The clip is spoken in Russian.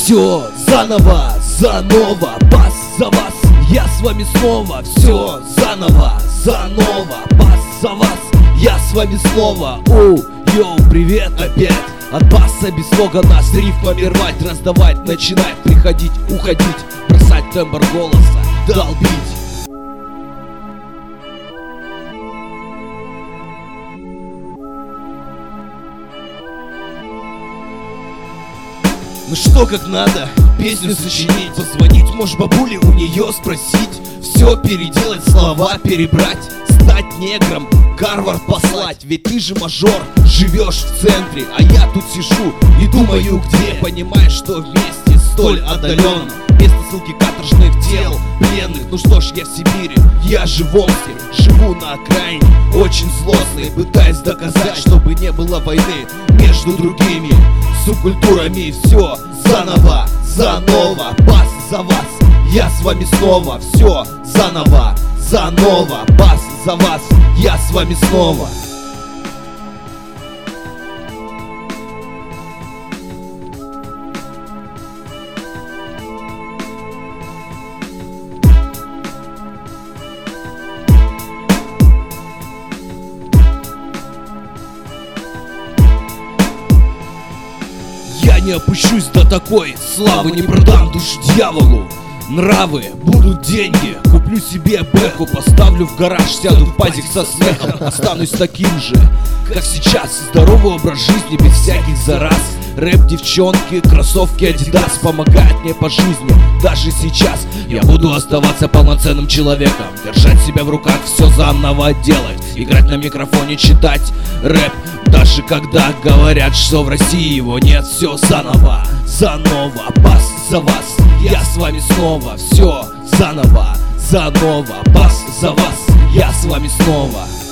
Все заново, заново, бас за вас, я с вами снова. Все заново, заново, бас за вас, я с вами снова. Йоу, привет опять. От баса без слогана с рифмами рвать, раздавать, начинать, приходить, уходить, бросать тембр голоса, долбить. Ну что, как надо, песню сочинить, позвонить, может, бабуле у нее спросить, все переделать, слова перебрать, стать негром, Гарвард послать. Ведь ты же мажор, живешь в центре, а я тут сижу и думаю, где. Понимаешь, что вместе столь отдаленно, место ссылки каторжных тел пленных. Ну что ж, я в Сибири, я же в Омске, живу на окраине, очень злостный, пытаясь доказать, чтобы не было войны между другими субкультурами. Все заново, заново, бас за вас, я с вами снова. Все заново, заново, бас за вас, я с вами снова. Я не опущусь до такой славы, не продам душу дьяволу. Нравы, будут деньги, куплю себе бэку, поставлю в гараж, сяду в пазик со смехом, останусь таким же, как сейчас. Здоровый образ жизни без всяких зараз. Рэп, девчонки, кроссовки Adidas помогают мне по жизни. Даже сейчас я буду оставаться полноценным человеком, держать себя в руках, все заново делать, играть на микрофоне, читать рэп, даже когда говорят, что в России его нет. Все заново, заново, бас за вас, я с вами снова. Все заново, заново, бас за вас, я с вами снова.